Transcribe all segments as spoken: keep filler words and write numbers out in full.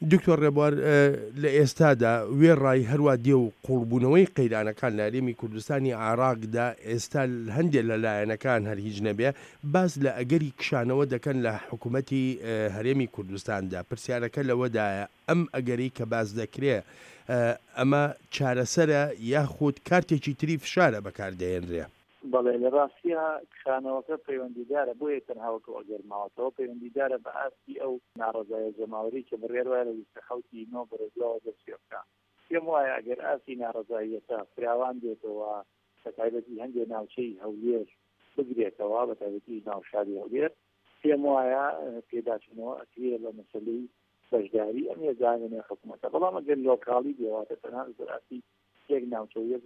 دکتۆر ڕێبوار لە ئێستادا وێڕای هەروە دێ و قوڵبوونەوەی قەیرانەکان لە هەرێمی کوردستانی عێراقدا ئێستا هەندێک لە لایەنەکان هەر هیچ نەبێ باس لە ئەگەری کشانەوە دەکەن لە حکوومەتی هەرێمی کوردستاندا. پرسیارەکە لەوەدایە ئەم ئەگەری کە باز دەکرێ ئەمە چارەسەرە یاخود کارتێکی تری فشارە بەکاردەهێنرێ؟ بەڵێ لە ڕاستیە کشانەوەکە پەیوەندیدارە بۆیە تەنهاوەکە ئەگەرماوەتەوە پەیوەندیدارە بە ئاستی ئەو ناڕەزایە جەماوەری کە بڕێر وایە لە ویستە حەوتی نۆ بەرەگڵەوە دەستێبکە. پێم وایە ئەگەر ئاستی ناڕەزاییەکە فراوان دێتەوە بە تایبەتی هەندێک ناوچەی هەولێر بگرێتەوە بە تایبەتی ناوشاری هەولێر پێم وایە پێداچنەوە ئەکرێ لە مەسەلەی بەشداری ئەم ێزانێنێ حکوومەتە. بەڵام ئەگەر لۆکاڵی دێواتە تەنها بەڕاستی یەک ناوچەوە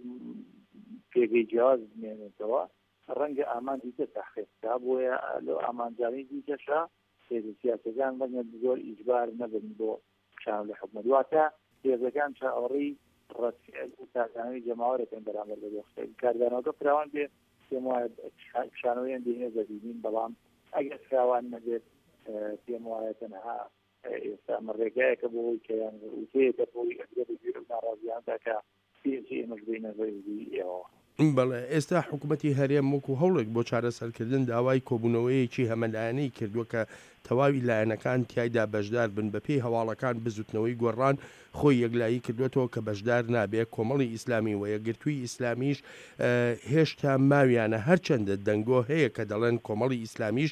پێگەی جیاواز بمێنێتەوە ڕەنگە ئامان دیکە تەحقیقکا بۆیە لە ئامانجانی دیکەشە سیاسەکان بەنە زۆر ئیجبار نەبن بۆ کشان لە حکومەت واتە هێزەکان چاوەڕێی ڕەتفعل و تاکانەی جەماوەرەکەن بەرامبەر بە دۆخستەی کاردانەوەکە فراوان بێ پێم وایە کشانەوەیان دێنێ بینین بەڵام ئەگەر فراوان نەبێت پێم وایە تەنها ئێستا مەڕێگایەکە بۆی کەیان وتەیەکە بۆی ئەگرێ بگیر و ناڕازیاندا کە پێشی ئێمەش بینە بەیدی ئێوە. بەڵێ ئێستا حکوومەتی هەرێم وەکو هەوڵێک بۆ چارەسەرکردن داوای کۆبوونەوەیەکی هەمەلایەنەی کردووە کە تەواوی لایەنەکان تیایدا بەشدار بن بە پێی هەواڵەکان بزوتنەوەی گۆڕان خۆی یەکلایی کردوێتەوە کە بەشدار نابێت. کۆمەڵی ئیسلامی و یەکگرتووی ئیسلامیش هێشتا ماویانە هەرچەندە دەنگۆ هەیە کە دەڵێن کۆمەڵی ئیسلامیش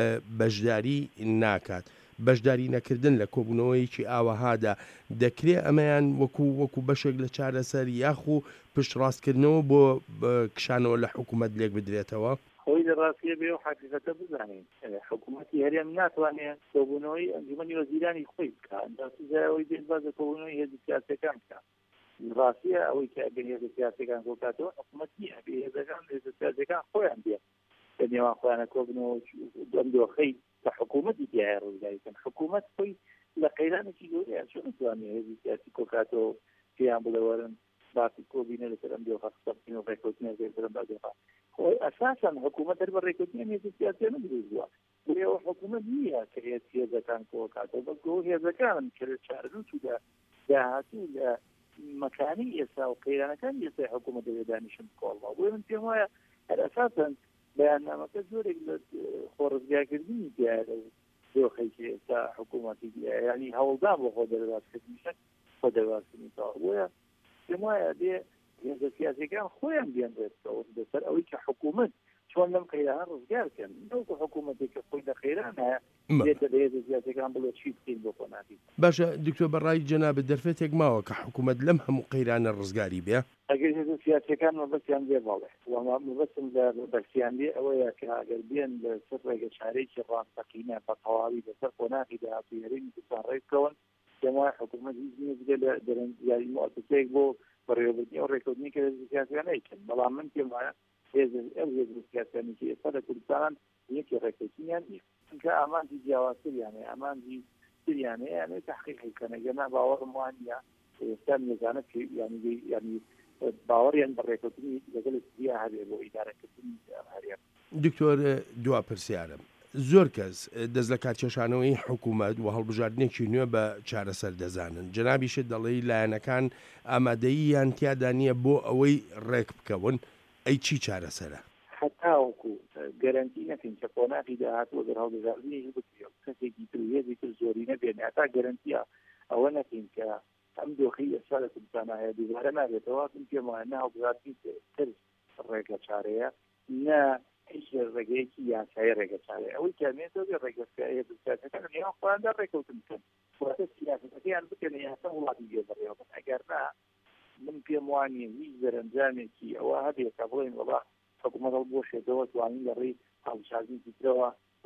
بەشداری ناکات. بەشداری نەکردن لە کۆبوونەوەیکی ئاوەهادا دەکرێت ئەمەیان وەکو وەکو بەشێک لە چارەسەر یاخو پشتڕاستکردنەوە بۆ کشانەوە لە حکوومەت لێک بدرێتەوە؟ خۆی لە ڕاستیە بێ و حقیقەتە بزانین حکوومەتی هەرێم ناتوانێت کۆبوونەوەی ئەنجومەنی وەزیرانی خۆی بکات ئەوەی بێت بازە کۆبوونەوەی هێزی سیاسەکان بکات. ڕاستیە ئەوەی کە ئەگەر هێزە سیاسەکان کۆکاتەوە حکوومەتی ئەبێ هێزەکان هێزە سیاسەکان خۆیان بێت لە نێوان خۆیانە کۆبنەوە ئەم دۆخەی کە حکوومەتی دیایە ڕووداویکەن. حکوومەت خۆی لە قەیرانێکی گەورەیە چۆن نتوانێت هێزی سیاسی کۆکاتەوە پێیان بڵێ وەرن باسی کۆبینە لەسەر ئەم دۆخە قسەبکەین و ڕێکەوتنە لەسەر ئەم دۆخە. ئەساساً حکوومەت هەر بە ڕێکەوتنی هێزی سیاسی نەدروست بووە. بۆیەوە حکوومەت نییە کە هێزەکان کۆکاتەوە بەڵکو هێزەکانن کە لە چارەنووسدا داهاتوو لە مەکانی ئێستا و قەیرانەکان ئێستای حکوومەت دەوێت دانیشن بکۆڵەوە. بۆیە من پێم وایە هەر ئەساساً بەیاننامەکە زۆرێک لە خۆڕزگاکردنی دیارە و دۆخێکی ئێستا حکوومەتی دیارە ینی هەوڵدان بۆ خۆ دەرباسکردنیشە خۆ دەرباسکردنیتەوە. بۆیە پێم وایە بێ هێزە سیاسیەکان خۆیان بێنرێتەوە لەسەر ئەوەی کە حکوومەت چۆن لەم قەیرانە ڕزگارکەن نەوەکو حکوومەتێک کە خۆی لە قەیران هەیە بێتە لە هێزە سیاسیەکان بڵێ چی بکەین بۆ خۆ ناکەین. باشە دکتۆر بەڕای جەنابەت دەرفەتێک ماوە کە حکوومەت لەم هەموو قەیرانە ڕزگاری بێ؟ ئەگەر هێزە سیاسیەکان مەبەستیان بێ بەڵێ وەما مەبەستم لە بەرسیان بێ ئەوەیە کە ئەگەر بێن لەسەر ڕێگە چارەیەکی ڕاستەقینە بە تەواوی لەسەر خۆناغی داهاتووی هەرێمی کوردستان ڕێک بکەون پێم وایە حکوومەت هیچ نییە بگە لە دەرەنجیاری مؤسسەیەک بۆ بەڕێوەبردننی ئەو ڕێکەوتنی کە هێزە سیاسیەکان ئەیکەن. بەڵام من پێم وایە ئەم هێزە سیاسیانێکی ئێستا لە کوردستان یەکی ڕێکەوتنیان نییە چونکە ئامانجی جیاوازتریان هەیە ئامانجی تریان هەیە یانەوێت تەحقیقی بکەن ئەگەر باوەڕم وان نییە ئێستا نێزانە ینی ینی باوەڕیان بە ڕێکەوتنی لەگەڵ زییا هەبێ بۆ ئیدارەکردنی هەرێم. دکتۆر دوا پرسیارم زۆر کەس دەست لە کارکێشانەوەی حکوومەت و هەڵبژاردنێکی نوێ بە چارەسەر دەزانن. جەنابیشت دەڵێی لایەنەکان ئامادەییان تیادا نییە بۆ ئەوەی ڕێک بکەون. ئەی چی چارەسەرە؟ هەتاوەکو گەرانتی نەکەین کە قۆناغی داهاتووە گەر هەڵبژاردنێکی بکرێت کەسێکی تر هێزی تر زۆری نەبێنێ هەتا گەرانتیە ئەوە نەکەین کە ئەم دۆخی ئێستا لە کوردستان هەیە دووبارە نابێتەوە. من پێم وایە نە هەڵبژاردنی تر ڕێگە چارەیە نە هیچ ڕێگەیەکی یاسایی ڕێگە چارەیە. ئەوەی کامێتەوە بێ ڕێگەسکایە سیاسەکان نێوان خۆیاندا ڕێکەوتن بکەن واتە سیاسەتەکەیان بکەن یاسا وڵاتی بێ بەڕێوە بن. ئەگەر نا من پێم وانیە هیچ دەرەنجامێکی ئەوە هەبێت کە بڵێن وەڵا حکوومەت هەڵبۆشێتەوە توانین لە ڕێی هەڵبژاردنی ترەوە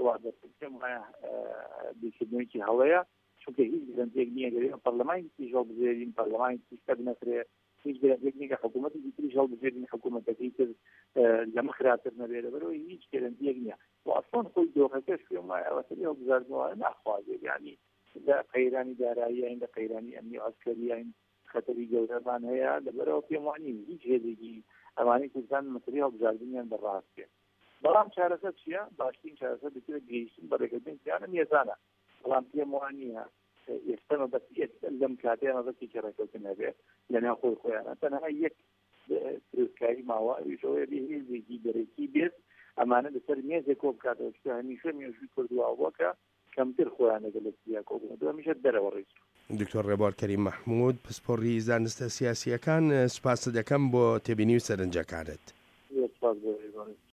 پێم وایە بیرکردنەوەیکی هەڵەیە چونکە هیچ دەرەنجێک نییە گەرێ پەرلەمانی تریش هەڵبژێرین پەرلەمانی تریش بنەکرێت هیچ دەرەنجێک نییە کە حکوومەتی تریش هەڵبژێرین حکوومەتەکەی تر لەمە خراپتر نەبێت لەبەرەوەی هیچ دەرەنجێک نییە و ئەسڵان خۆی دۆخەکەش پێم وایە ئەوەتەی هەڵبژاردنەوە ناخوازێت یعنی لە قەیرانی دارایی یان لە قەیرانی ئەمنی عسکەری یان خەتەری گەورەمان هەیە لەبەرەوە پێم وانی هیچ هێزێکی ئەوانەی کوردستان مەسەلەی هەڵبژاردنیان بەڕاست بێت. بەڵام چارەسەر چییە؟ باشترین چارەسەر دەکرێت گەیشتن بە ڕێکەوتنی پیانە میێزانە. بەڵام پێم وانیە ئێستەمە بەس لەم کاتیانەڵەتی کێڕەکەوتن هەبێ لە ناو خۆی خۆیانە تەنها یەک فرۆکایی ماوەویشەوەی هێزێکی دەرەکی بێت ئەمانە لەسەر مێزێک کۆ بکاتەوە چکە هەمیشە مێژووی کردووەکە کەمتر خۆیان لەگە لە سیا کۆبوونەوە هەمیشە دەرەوە ڕێز. دکتۆر ڕێبوار کەریم مەحموود پسپۆڕی زانستە سیاسیەکان سوپاس دەکەم بۆ تێبینی و سەرنجەکانت. سپاس بۆ